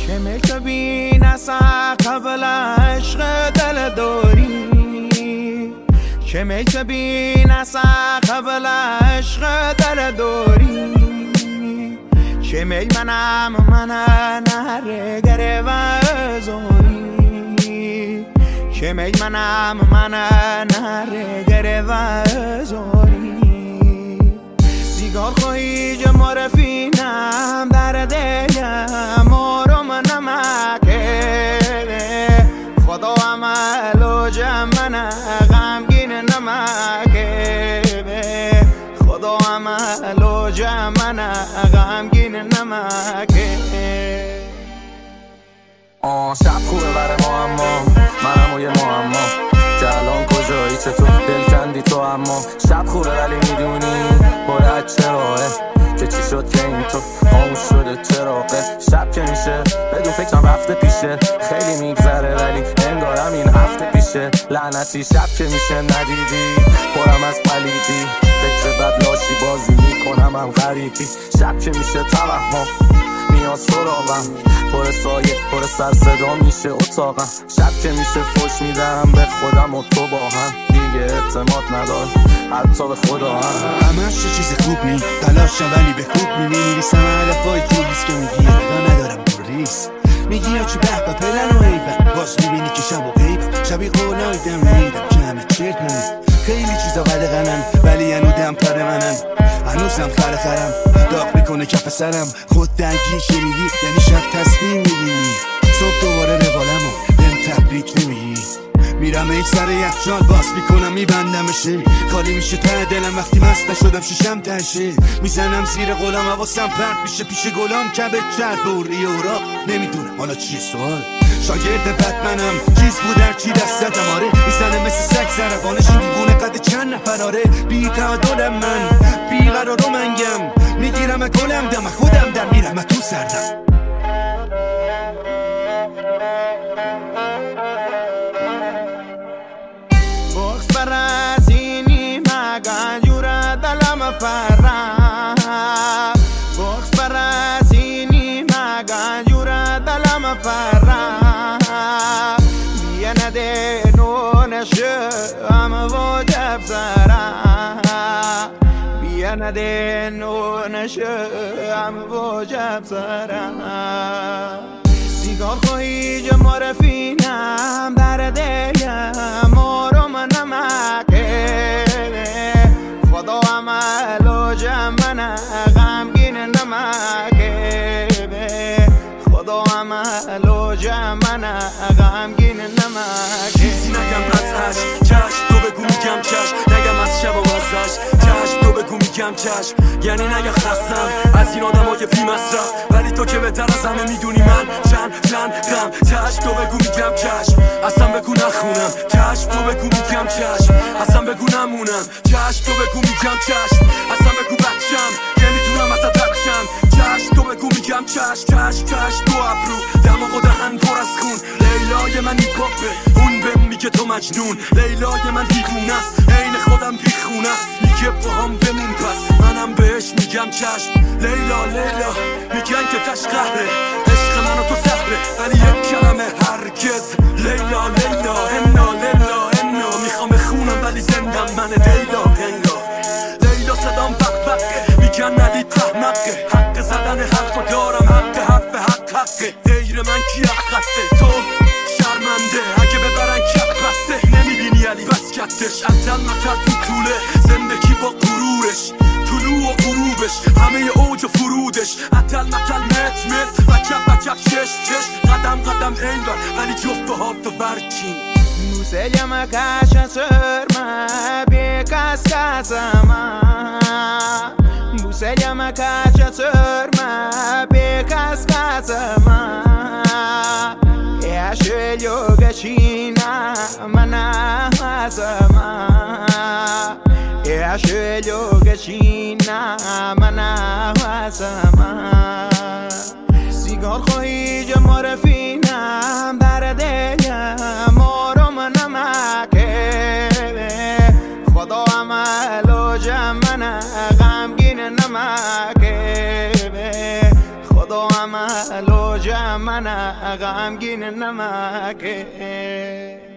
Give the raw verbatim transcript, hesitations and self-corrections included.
شمیل تو بی نسا قبل عشق دل داری شمیل تو بی نسا قبل عشق دل داری شمیل منم من نهر گره و زوری شمیل منم من نهر گره و زوری سیگار خواهی جمع رفینم در دلم مارم نمکه خدا عمل و جمعن غمگین نمکه خدا عمل و جمعن غمگین نمکه آه شب خوبه برای ما اما منم و یه معما که الان کجایی چطور دل کندی تو اما شب خوبه ولی میدونی باید چراه که چی شد که این تو خاموش شده چراغه شب که میشه بدون فکرم رفته پیشه خیلی میگذره ولی انگارم این هفته پیشه لعنتی شب که میشه ندیدی پرم از پلیدی فکر بد لاشی بازی میکنم هم غریبی شب که میشه توهم میاد سراغم پر سایه پر سر صدا میشه اتاقم شب که میشه فوش میدم به خودم و تو با هم دیگه اعتماد ندار حتی به خدا هم همش چه چیز خوب نی تلاشم ولی به خوب نی میریسم علفای جولیست که میگی رقا ندارم پولیس میگی یا چی بحبا پلن و ایبن باز میبینی که شب و غیبم شبی قولای دم نیدم که همه چرت مونی خیلی چیزا قدقنن ولی هنو دم تر منن هنوزم خر خرم داغ میکنه کف سرم خود درگیر شنیدی یعنی شب تصمیم میگیری صبح دوباره روالمو بهم تبریک نمیگی میرم ای سر یخچال باز میکنم میبندمشه خالی میشه ته دلم وقتی مست شدم شیشم تشه میزنم زیر قلم حواسم پرت میشه پیش گلام کبه چرد بوری اورا نمیدونم حالا چیه سوال شاگرد بتمنم چیز بود در چی دستتم آره میزنه مثل سگ زربانش این دیوونه قد چند نفراره بی تعادلم من بی قرار و منگم میگیرم گلم دم خودم در میرم تو سردم بغز برسینی مگن جور دلم پرم بغز برسینی مگن جور دلم پرم بیه نده نونشم واجب سرم بیه نده نونشم واجب سرم سیگار خواهی جمع رفینم در دلم مارم نمکه خدا عمل و جمعن غمگین نمکه خدا عمل و جمعن غمگین نمکه چیزی نگم از عشق چشم تو بگو میگم چشم نگم از شب و مزدش چشم تو بگو میگم چشم یعنی نگم خستم از این آدم های بی مصرف ولی تو که بهتر از همه میدونی من چند چند دم چشم تو بگو میگم چشم اصلا بگو نخونم چشم تو بگو میگم چشم اصلا بگو نمونم چشم تو بگو میگم چشم اصلا بگو بچم نمیتونم ازت بچم چشم تو بگو میگم چشم چشم چشم تو ابرو دماغ و دهن پر از خون لیلای من نیکاپه اون بهم میگه تو مجنون لیلای من دیوونه است عین خودم بیخونه است میگه با هم بمون پس منم بهش میگم چشم لیلا لیلا میگن که تش قهره عشق من و تو زهره ولی یک کلمه هرگز لیلا لیلا انا لیلا انا میخوام بخونم ولی زندم من لیلا لیلا لیلا صدام وق وقه میگن ندید تحمقه حق زدن حرفو دارم حق حرف حق حقه دیر من کی حقته تو شرمنده اگه ببرن کپ بسته نمیبینی علی بس کتش عدل مکر تو طوله زندگی با غرورش طلوع و غروبش همه اوج و فرودش عدل مکل مت مت وکب وکب چش چش قدم قدم انگار ولی جفت و ها تو برچین موسیقی مکش سرما بیکس کسما موسیقی مکش سرما بیکس کسما یاشلیو گشینا منا هزما یاشلیو گشینا منا هزما سیگار خواهی جمع رفینم در دلم مارم نمکه خدا عمل و جمعن غمگین نمکه اعتقاد و عمل و جمع من غمگین نمکه